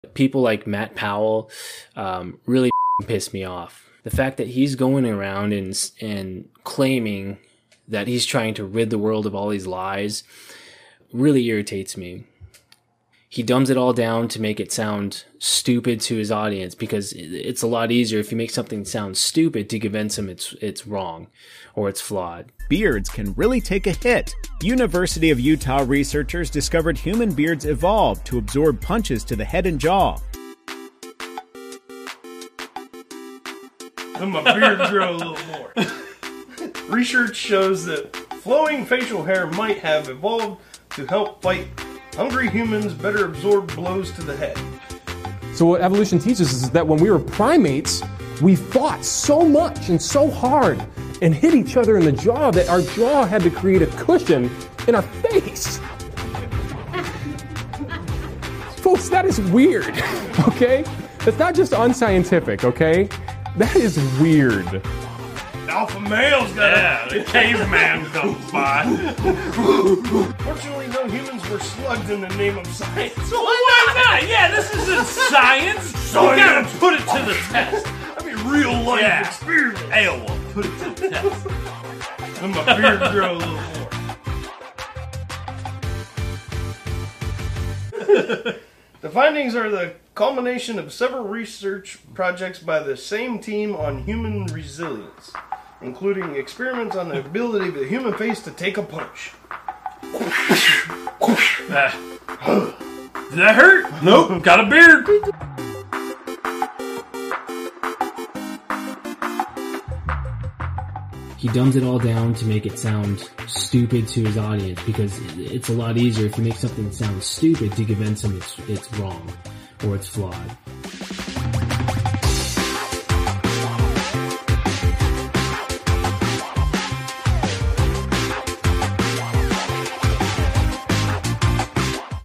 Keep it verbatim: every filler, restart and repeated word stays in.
People like Matt Powell um, really piss me off. The fact that he's going around and and claiming that he's trying to rid the world of all these lies really irritates me. He dumbs it all down to make it sound stupid to his audience, because it's a lot easier if you make something sound stupid to convince him it's it's wrong or it's flawed. Beards can really take a hit. University of Utah researchers discovered human beards evolved to absorb punches to the head and jaw. Then my beard grow a little more. Research shows that flowing facial hair might have evolved to help fight hungry humans better absorb blows to the head. So what evolution teaches us is that when we were primates, we fought so much and so hard and hit each other in the jaw that our jaw had to create a cushion in our face. Folks, that is weird, okay? That's not just unscientific, okay? That is weird. Alpha male's got yeah, the caveman comes by. Fortunately, no humans were slugged in the name of science. So why not? Yeah, this isn't science. So you gotta put it to the test. I mean, real life yeah. experience. Hey, well, put it to the test. And my beard grow a little more. The findings are the culmination of several research projects by the same team on human resilience, including experiments on the ability of the human face to take a punch. Uh, did that hurt? Nope. Got a beard. He dumbs it all down to make it sound stupid to his audience, because it's a lot easier if you make something sound stupid to convince him it's it's wrong or it's flawed.